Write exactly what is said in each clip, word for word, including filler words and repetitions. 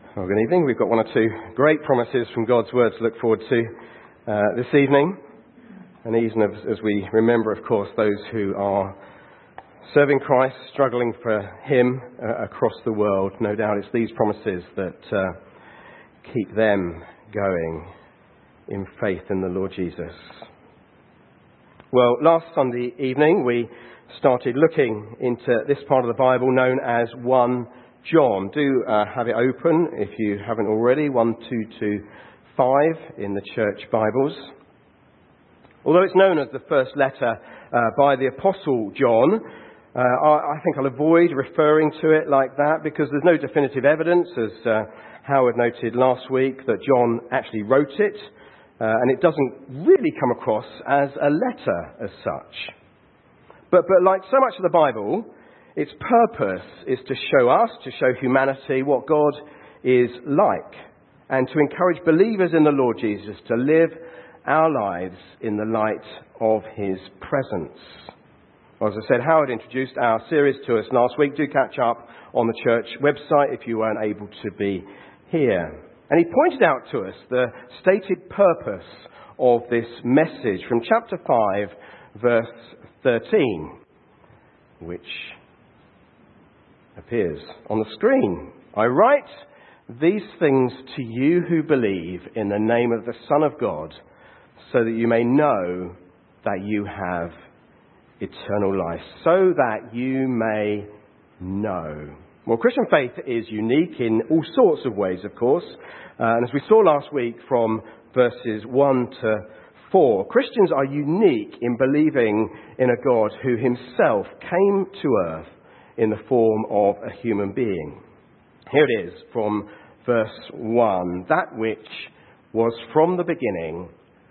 Well, good evening. We've got one or two great promises from God's Word to look forward to uh, this evening. And even as, as we remember, of course, those who are serving Christ, struggling for Him uh, across the world, no doubt it's these promises that uh, keep them going in faith in the Lord Jesus. Well, last Sunday evening we started looking into this part of the Bible known as First John. Do uh, have it open if you haven't already, one two two five in the church Bibles. Although it's known as the first letter uh, by the Apostle John, uh, I, I think I'll avoid referring to it like that because there's no definitive evidence, as uh, Howard noted last week, that John actually wrote it, uh, and it doesn't really come across as a letter as such. But, but like so much of the Bible, its purpose is to show us, to show humanity what God is like, and to encourage believers in the Lord Jesus to live our lives in the light of His presence. Well, as I said, Howard introduced our series to us last week. Do catch up on the church website if you weren't able to be here. And he pointed out to us the stated purpose of this message from chapter five, verse thirteen, which appears on the screen. I write these things to you who believe in the name of the Son of God, so that you may know that you have eternal life. So that you may know. Well, Christian faith is unique in all sorts of ways, of course. Uh, and as we saw last week from verses one to four, Christians are unique in believing in a God who himself came to earth in the form of a human being. Here it is from verse one. That which was from the beginning,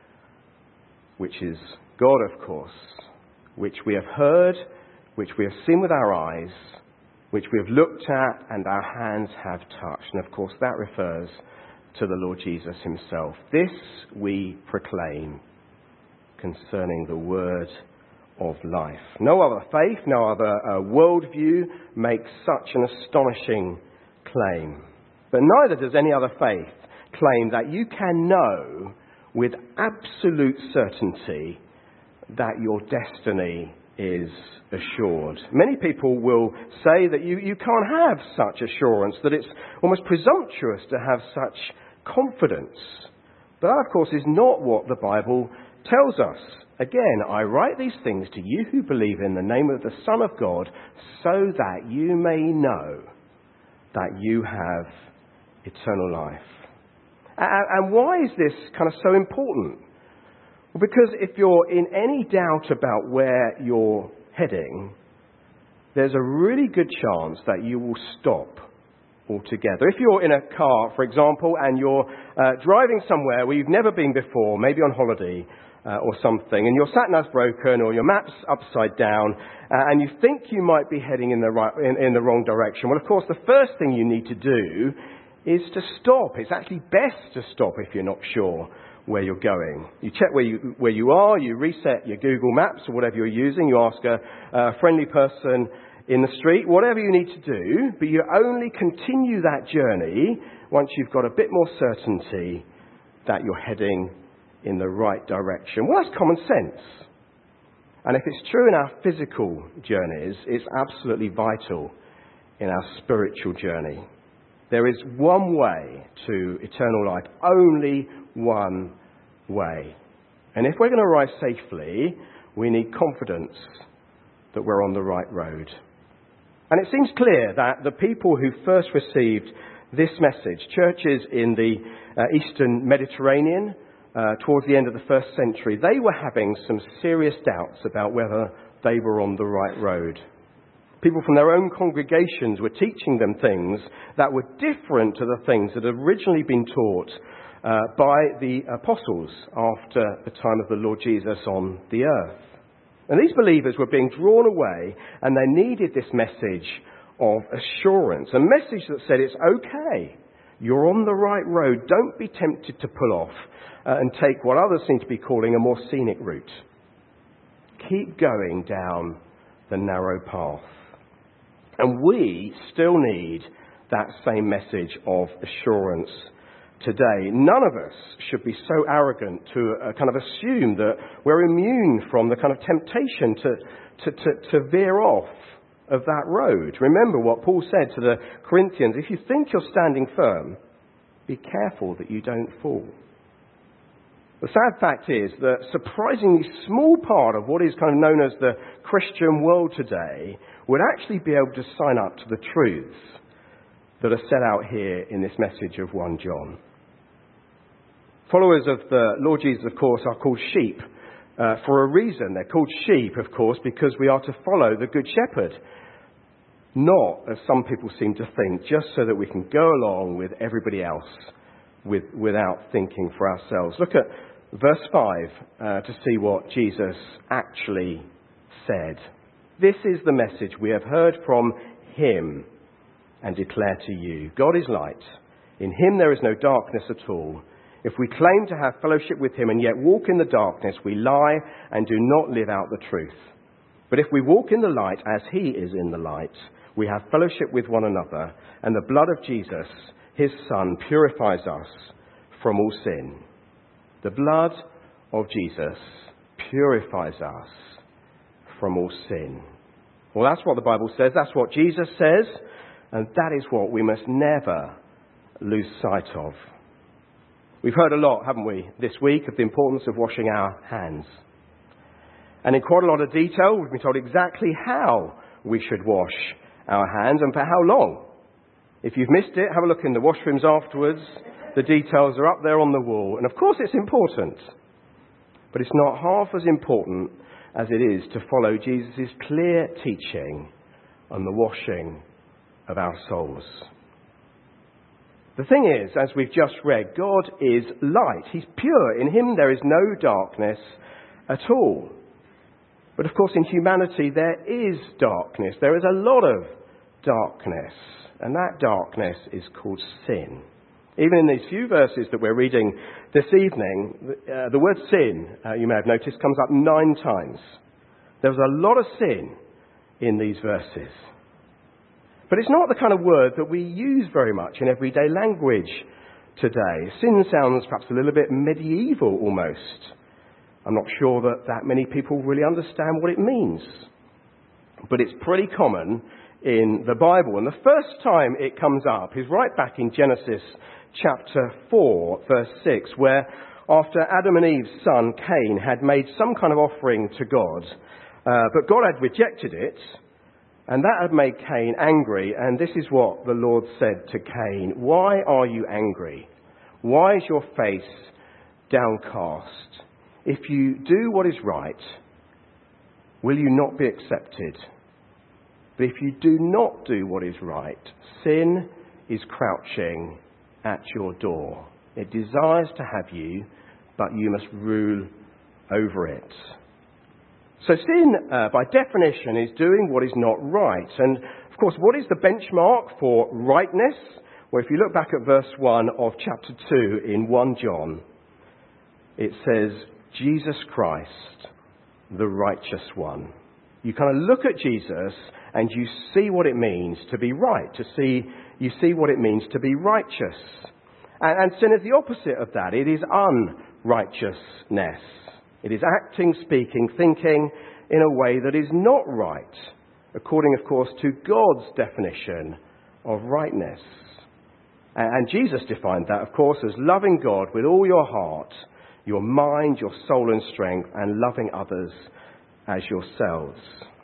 which is God, of course, which we have heard, which we have seen with our eyes, which we have looked at and our hands have touched. And of course that refers to the Lord Jesus himself. This we proclaim concerning the word of life. No other faith, no other uh, worldview makes such an astonishing claim. But neither does any other faith claim that you can know with absolute certainty that your destiny is assured. Many people will say that you, you can't have such assurance, that it's almost presumptuous to have such confidence. But that, of course, is not what the Bible tells us. Again, I write these things to you who believe in the name of the Son of God, so that you may know that you have eternal life. And why is this kind of so important? Well, because if you're in any doubt about where you're heading, there's a really good chance that you will stop altogether. If you're in a car, for example, and you're uh, driving somewhere where you've never been before, maybe on holiday, Uh, or something, and your sat-nav's broken or your map's upside down, uh, and you think you might be heading in the right in, in the wrong direction. Well, of course, the first thing you need to do is to stop. It's actually best to stop if you're not sure where you're going. You check where you where you are. You reset your Google Maps or whatever you're using. You ask a, a friendly person in the street, whatever you need to do, but you only continue that journey once you've got a bit more certainty that you're heading in the right direction. Well, that's common sense. And if it's true in our physical journeys, it's absolutely vital in our spiritual journey. There is one way to eternal life, only one way. And if we're going to arrive safely, we need confidence that we're on the right road. And it seems clear that the people who first received this message, churches in the uh, Eastern Mediterranean, Uh, towards the end of the first century, they were having some serious doubts about whether they were on the right road. People from their own congregations were teaching them things that were different to the things that had originally been taught uh, by the apostles after the time of the Lord Jesus on the earth. And these believers were being drawn away, and they needed this message of assurance, a message that said it's okay, you're on the right road, don't be tempted to pull off Uh, and take what others seem to be calling a more scenic route. Keep going down the narrow path. And we still need that same message of assurance today. None of us should be so arrogant to uh, kind of assume that we're immune from the kind of temptation to, to, to, to veer off of that road. Remember what Paul said to the Corinthians: if you think you're standing firm, be careful that you don't fall. The sad fact is that a surprisingly small part of what is kind of known as the Christian world today would actually be able to sign up to the truths that are set out here in this message of First John. Followers of the Lord Jesus, of course, are called sheep uh, for a reason. They're called sheep, of course, because we are to follow the Good Shepherd. Not, as some people seem to think, just so that we can go along with everybody else with, without thinking for ourselves. Look at verse five uh, to see what Jesus actually said. This is the message we have heard from him and declare to you. God is light. In him there is no darkness at all. If we claim to have fellowship with him and yet walk in the darkness, we lie and do not live out the truth. But if we walk in the light as he is in the light, we have fellowship with one another, and the blood of Jesus, his Son, purifies us from all sin. The blood of Jesus purifies us from all sin. Well, that's what the Bible says. That's what Jesus says. And that is what we must never lose sight of. We've heard a lot, haven't we, this week of the importance of washing our hands. And in quite a lot of detail, we've been told exactly how we should wash our hands and for how long. If you've missed it, have a look in the washrooms afterwards. The details are up there on the wall. And of course it's important. But it's not half as important as it is to follow Jesus' clear teaching on the washing of our souls. The thing is, as we've just read, God is light. He's pure. In him there is no darkness at all. But of course in humanity there is darkness. There is a lot of darkness. And that darkness is called sin. Even in these few verses that we're reading this evening, uh, the word sin, uh, you may have noticed, comes up nine times. There's a lot of sin in these verses. But it's not the kind of word that we use very much in everyday language today. Sin sounds perhaps a little bit medieval almost. I'm not sure that that many people really understand what it means. But it's pretty common in the Bible. And the first time it comes up is right back in Genesis chapter four, verse six, where after Adam and Eve's son Cain had made some kind of offering to God, uh, but God had rejected it, and that had made Cain angry. And this is what the Lord said to Cain: "Why are you angry? Why is your face downcast? If you do what is right, will you not be accepted? But if you do not do what is right, sin is crouching at your door. It desires to have you, but you must rule over it." So sin, uh, by definition, is doing what is not right. And, of course, what is the benchmark for rightness? Well, if you look back at verse one of chapter two in First John, it says, Jesus Christ, the righteous one. You kind of look at Jesus and you see what it means to be right. To see, you see what it means to be righteous. And, and sin is the opposite of that. It is unrighteousness. It is acting, speaking, thinking in a way that is not right, according, of course, to God's definition of rightness. And, and Jesus defined that, of course, as loving God with all your heart, your mind, your soul and strength, and loving others as yourselves.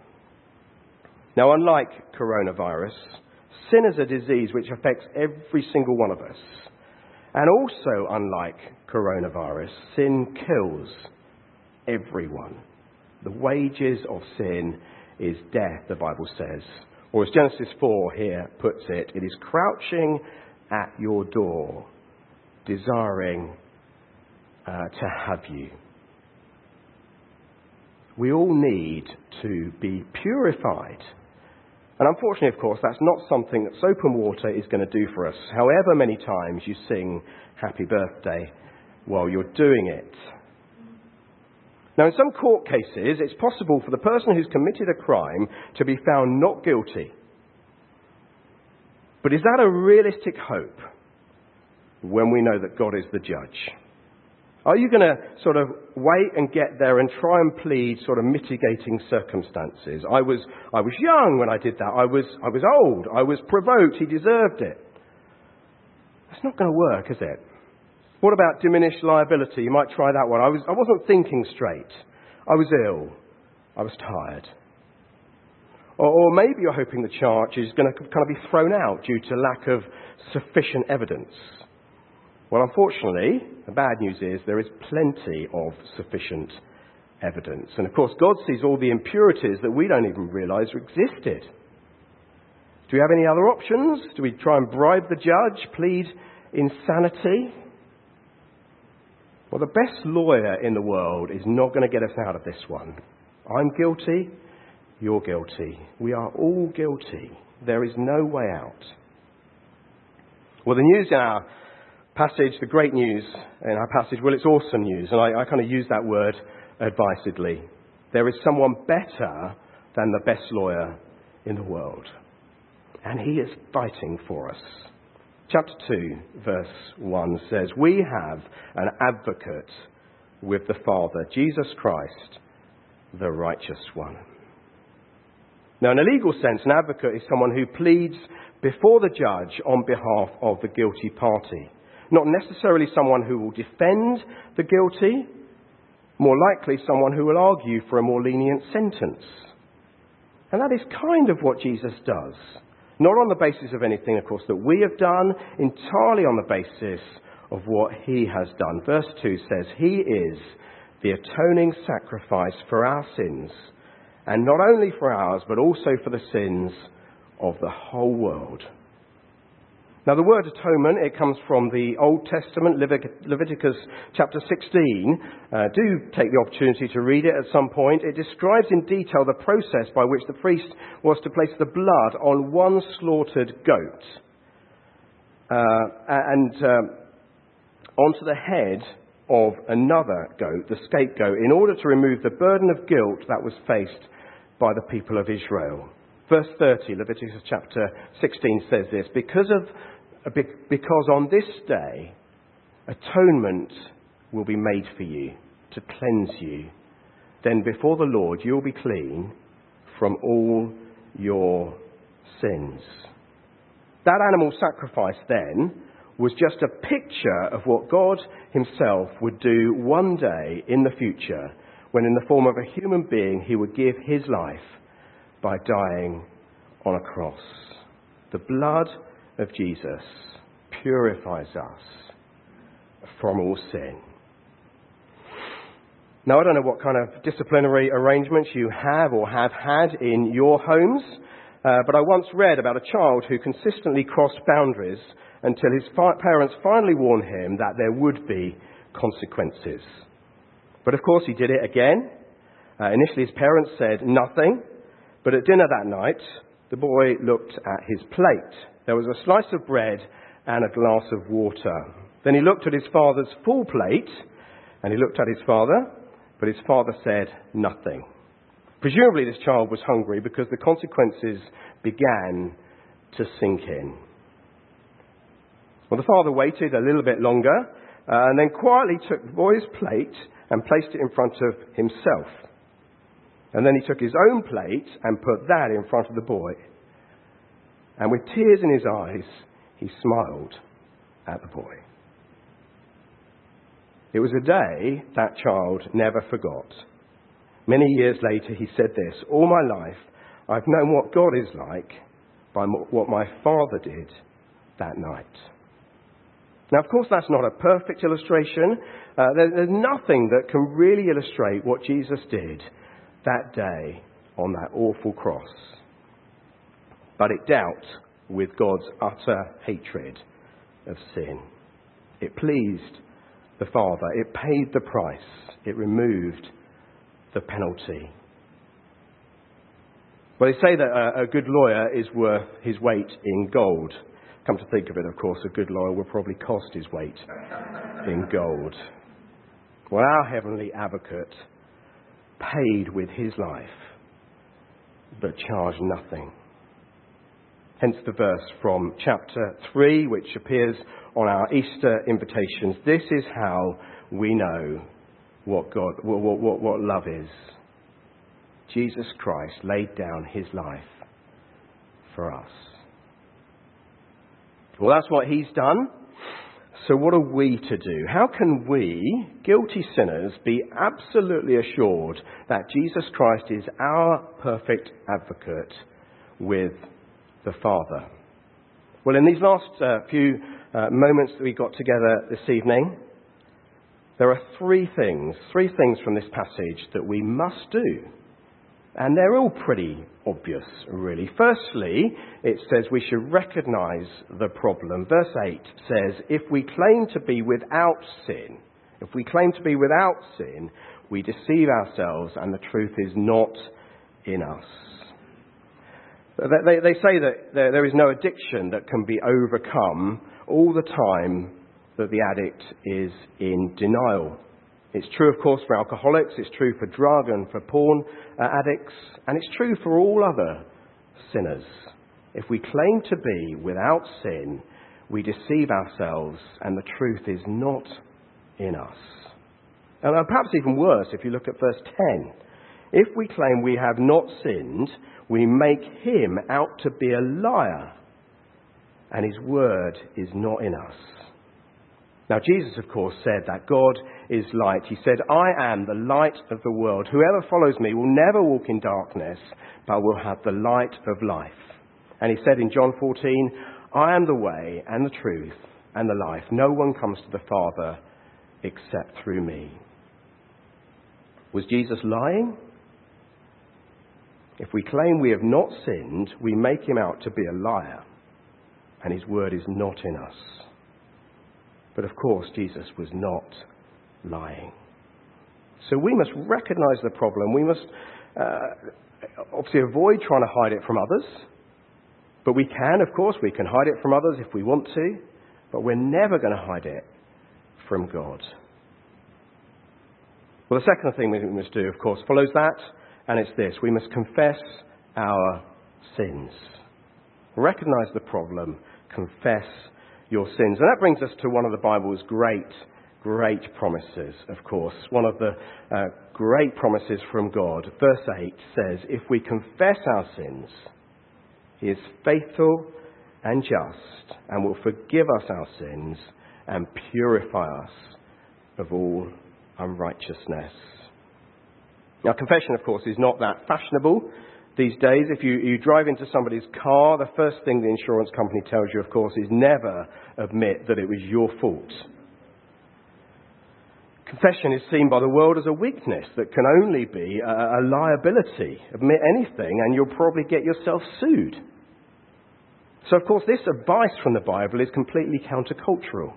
Now, unlike coronavirus, sin is a disease which affects every single one of us. And also, unlike coronavirus, sin kills everyone. The wages of sin is death, the Bible says. Or as Genesis four here puts it, it is crouching at your door, desiring uh, to have you. We all need to be purified. And unfortunately, of course, that's not something that soap and water is going to do for us, however many times you sing happy birthday while you're doing it. Now, in some court cases, it's possible for the person who's committed a crime to be found not guilty. But is that a realistic hope when we know that God is the judge? Are you going to sort of wait and get there and try and plead sort of mitigating circumstances? I was I was young when I did that. I was I was old. I was provoked. He deserved it. That's not going to work, is it? What about diminished liability? You might try that one. I was I wasn't thinking straight. I was ill. I was tired. Or, or maybe you're hoping the charge is going to kind of be thrown out due to lack of sufficient evidence. Well, unfortunately, the bad news is there is plenty of sufficient evidence. And of course, God sees all the impurities that we don't even realise existed. Do we have any other options? Do we try and bribe the judge, plead insanity? Well, the best lawyer in the world is not going to get us out of this one. I'm guilty, you're guilty. We are all guilty. There is no way out. Well, the news in our passage, the great news in our passage, well, it's awesome news. And I, I kind of use that word advisedly. There is someone better than the best lawyer in the world. And he is fighting for us. Chapter two, verse one says, "We have an advocate with the Father, Jesus Christ, the righteous one." Now, in a legal sense, an advocate is someone who pleads before the judge on behalf of the guilty party. Not necessarily someone who will defend the guilty, more likely someone who will argue for a more lenient sentence. And that is kind of what Jesus does. Not on the basis of anything, of course, that we have done, entirely on the basis of what he has done. Verse two says, "He is the atoning sacrifice for our sins, and not only for ours, but also for the sins of the whole world." Now, the word atonement, it comes from the Old Testament, Leviticus chapter sixteen. Uh, do take the opportunity to read it at some point. It describes in detail the process by which the priest was to place the blood on one slaughtered goat uh, and uh, onto the head of another goat, the scapegoat, in order to remove the burden of guilt that was faced by the people of Israel. Verse thirty, Leviticus chapter sixteen says this, because of Because on this day, atonement will be made for you to cleanse you. Then before the Lord, you'll be clean from all your sins. That animal sacrifice then was just a picture of what God himself would do one day in the future, when in the form of a human being, he would give his life by dying on a cross. The blood of Jesus purifies us from all sin. Now, I don't know what kind of disciplinary arrangements you have or have had in your homes, uh, but I once read about a child who consistently crossed boundaries until his fi- parents finally warned him that there would be consequences. But of course, he did it again. Uh, initially, his parents said nothing, but at dinner that night, the boy looked at his plate. There was a slice of bread and a glass of water. Then he looked at his father's full plate, and he looked at his father, but his father said nothing. Presumably this child was hungry because the consequences began to sink in. Well, the father waited a little bit longer, uh, and then quietly took the boy's plate and placed it in front of himself. And then he took his own plate and put that in front of the boy. And with tears in his eyes, he smiled at the boy. It was a day that child never forgot. Many years later, he said this, "All my life, I've known what God is like by what my father did that night." Now, of course, that's not a perfect illustration. Uh, there, there's nothing that can really illustrate what Jesus did that day on that awful cross. But it dealt with God's utter hatred of sin. It pleased the Father. It paid the price. It removed the penalty. Well, they say that a, a good lawyer is worth his weight in gold. Come to think of it, of course, a good lawyer will probably cost his weight in gold. Well, our heavenly advocate paid with his life, but charged nothing. Hence the verse from chapter three, which appears on our Easter invitations. This is how we know what God, what, what, what love is. Jesus Christ laid down his life for us. Well, that's what he's done. So what are we to do? How can we, guilty sinners, be absolutely assured that Jesus Christ is our perfect advocate with the Father? Well, in these last uh, few uh, moments that we got together this evening, there are three things, three things from this passage that we must do. And they're all pretty obvious, really. Firstly, it says we should recognize the problem. Verse eight says, if we claim to be without sin, if we claim to be without sin, we deceive ourselves and the truth is not in us. They, they say that there, there is no addiction that can be overcome all the time that the addict is in denial. It's true, of course, for alcoholics, it's true for drug and for porn uh, addicts, and it's true for all other sinners. If we claim to be without sin, we deceive ourselves and the truth is not in us. And perhaps even worse, if you look at verse ten. If we claim we have not sinned, we make him out to be a liar, and his word is not in us. Now, Jesus, of course, said that God is light. He said, I am the light of the world. Whoever follows me will never walk in darkness, but will have the light of life. And he said in John fourteen, I am the way and the truth and the life. No one comes to the Father except through me. Was Jesus lying? If we claim we have not sinned, we make him out to be a liar, and his word is not in us. But of course, Jesus was not lying. So we must recognize the problem. We must uh, obviously avoid trying to hide it from others. But we can, of course, we can hide it from others if we want to. But we're never going to hide it from God. Well, the second thing we must do, of course, follows that. And it's this. We must confess our sins. Recognize the problem. Confess your sins. And that brings us to one of the Bible's great, great promises, of course. One of the uh, great promises from God. Verse eight says, if we confess our sins, he is faithful and just and will forgive us our sins and purify us of all unrighteousness. Now, confession, of course, is not that fashionable these days. If you, you drive into somebody's car, the first thing the insurance company tells you, of course, is never admit that it was your fault. Confession is seen by the world as a weakness that can only be a, a liability. Admit anything and you'll probably get yourself sued. So, of course, this advice from the Bible is completely countercultural.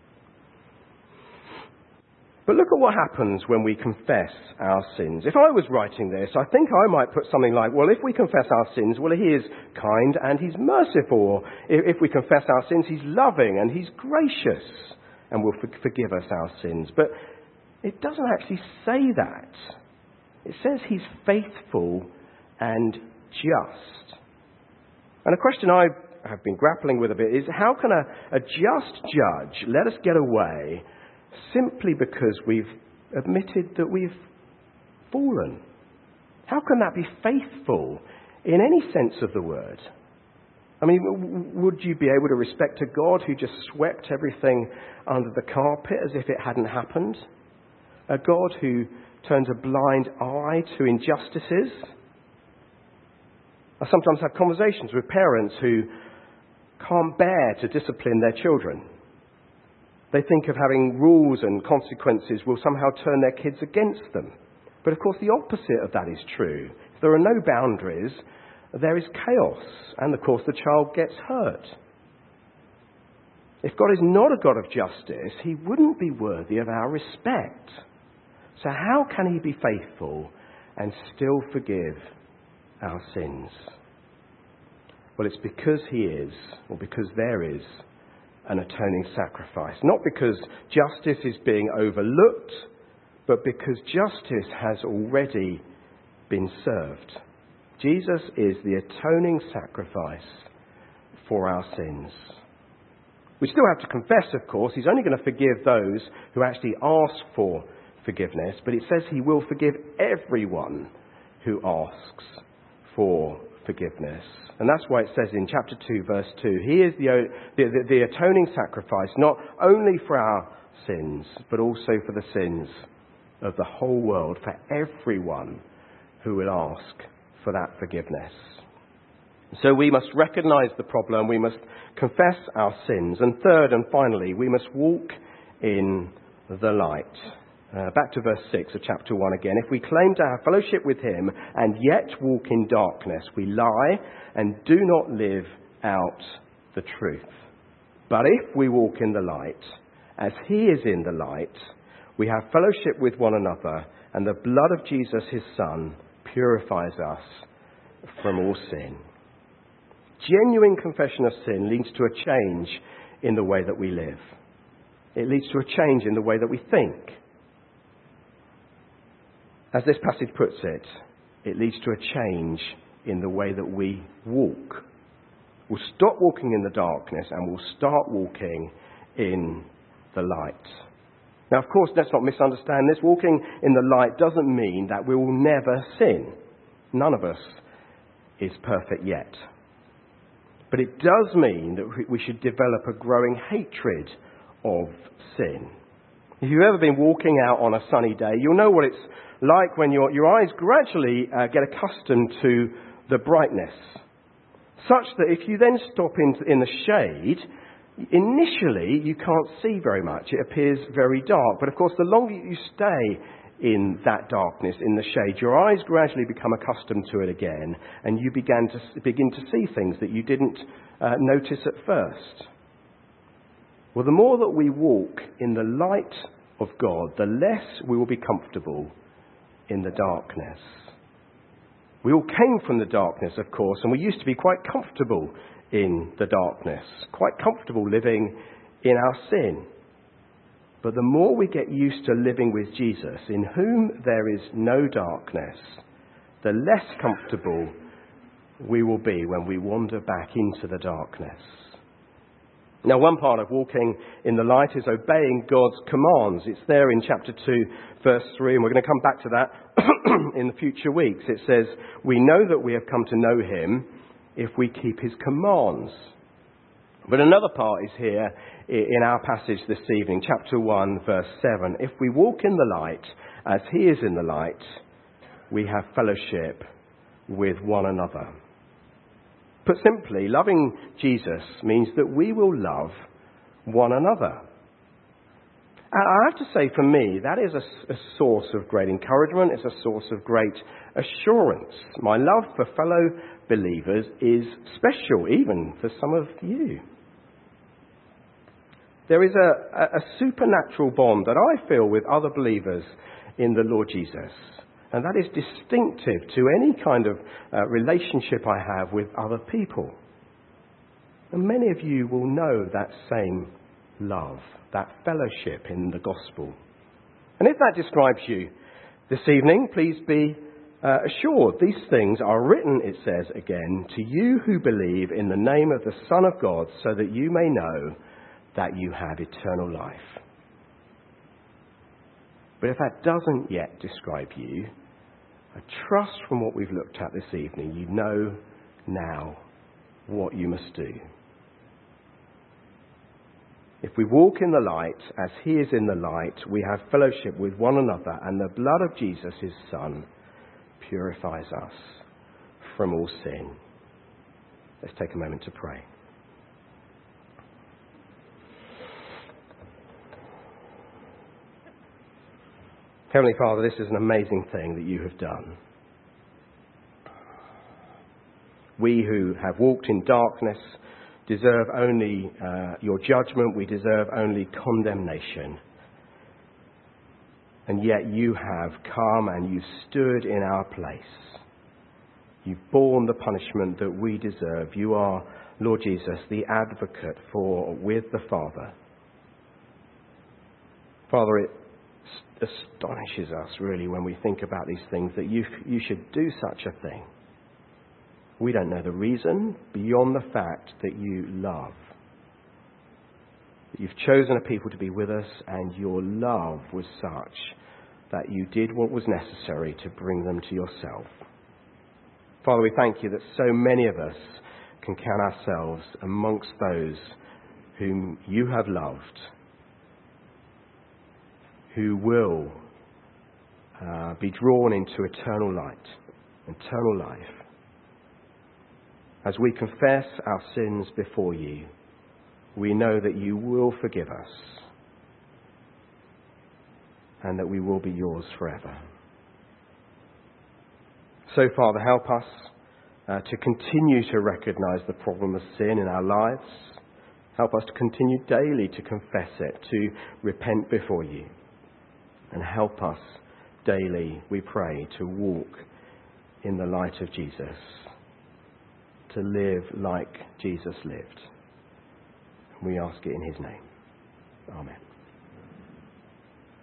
But look at what happens when we confess our sins. If I was writing this, I think I might put something like, well, if we confess our sins, well, he is kind and he's merciful. Or if we confess our sins, he's loving and he's gracious and will forgive us our sins. But it doesn't actually say that. It says he's faithful and just. And a question I have been grappling with a bit is, how can a, a just judge let us get away simply because we've admitted that we've fallen? How can that be faithful in any sense of the word? I mean, would you be able to respect a God who just swept everything under the carpet as if it hadn't happened? A God who turns a blind eye to injustices? I sometimes have conversations with parents who can't bear to discipline their children. They think of having rules and consequences will somehow turn their kids against them. But of course the opposite of that is true. If there are no boundaries, there is chaos, and of course the child gets hurt. If God is not a God of justice, he wouldn't be worthy of our respect. So how can he be faithful and still forgive our sins? Well, it's because he is, or because there is, an atoning sacrifice. Not because justice is being overlooked, but because justice has already been served. Jesus is the atoning sacrifice for our sins. We still have to confess, of course. He's only going to forgive those who actually ask for forgiveness, but it says he will forgive everyone who asks for forgiveness. And that's why it says in chapter two, verse two, he is the, the, the, the atoning sacrifice, not only for our sins, but also for the sins of the whole world, for everyone who will ask for that forgiveness. So we must recognize the problem, we must confess our sins, and third and finally, we must walk in the light. Uh, back to verse six of chapter one again. If we claim to have fellowship with him and yet walk in darkness, we lie and do not live out the truth. But if we walk in the light, as he is in the light, we have fellowship with one another, and the blood of Jesus, his Son, purifies us from all sin. Genuine confession of sin leads to a change in the way that we live. It leads to a change in the way that we think. As this passage puts it, it leads to a change in the way that we walk. We'll stop walking in the darkness and we'll start walking in the light. Now, of course, let's not misunderstand this. Walking in the light doesn't mean that we will never sin. None of us is perfect yet. But it does mean that we should develop a growing hatred of sin. If you've ever been walking out on a sunny day, you'll know what it's like when your, your eyes gradually uh, get accustomed to the brightness. Such that if you then stop in, in the shade, initially you can't see very much. It appears very dark. But of course, the longer you stay in that darkness, in the shade, your eyes gradually become accustomed to it again, and you began to begin to see things that you didn't uh, notice at first. Well, the more that we walk in the light of God, the less we will be comfortable in the darkness. We all came from the darkness, of course, and we used to be quite comfortable in the darkness, quite comfortable living in our sin. But the more we get used to living with Jesus, in whom there is no darkness, the less comfortable we will be when we wander back into the darkness. Now, one part of walking in the light is obeying God's commands. It's there in chapter two, verse three, and we're going to come back to that in the future weeks. It says, we know that we have come to know him if we keep his commands. But another part is here in our passage this evening, chapter one, verse seven. If we walk in the light as he is in the light, we have fellowship with one another. Put simply, loving Jesus means that we will love one another. I have to say, for me, that is a, a source of great encouragement. It's a source of great assurance. My love for fellow believers is special, even for some of you. There is a, a, a supernatural bond that I feel with other believers in the Lord Jesus. And that is distinctive to any kind of uh, relationship I have with other people. And many of you will know that same love, that fellowship in the gospel. And if that describes you this evening, please be uh, assured these things are written, it says again, to you who believe in the name of the Son of God, so that you may know that you have eternal life. But if that doesn't yet describe you, I trust from what we've looked at this evening, you know now what you must do. If we walk in the light as he is in the light, we have fellowship with one another, and the blood of Jesus, his Son, purifies us from all sin. Let's take a moment to pray. Heavenly Father, this is an amazing thing that you have done. We who have walked in darkness deserve only uh, your judgment. We deserve only condemnation. And yet you have come and you've stood in our place. You've borne the punishment that we deserve. You are, Lord Jesus, the advocate for with the Father. Father, it astonishes us really when we think about these things, that you you should do such a thing. We don't know the reason beyond the fact that you love. That you've chosen a people to be with us, and your love was such that you did what was necessary to bring them to yourself. Father, we thank you that so many of us can count ourselves amongst those whom you have loved, who will uh, be drawn into eternal light, eternal life. As we confess our sins before you, we know that you will forgive us and that we will be yours forever. So, Father, help us uh, to continue to recognize the problem of sin in our lives. Help us to continue daily to confess it, to repent before you. And help us daily, we pray, to walk in the light of Jesus, to live like Jesus lived. We ask it in his name.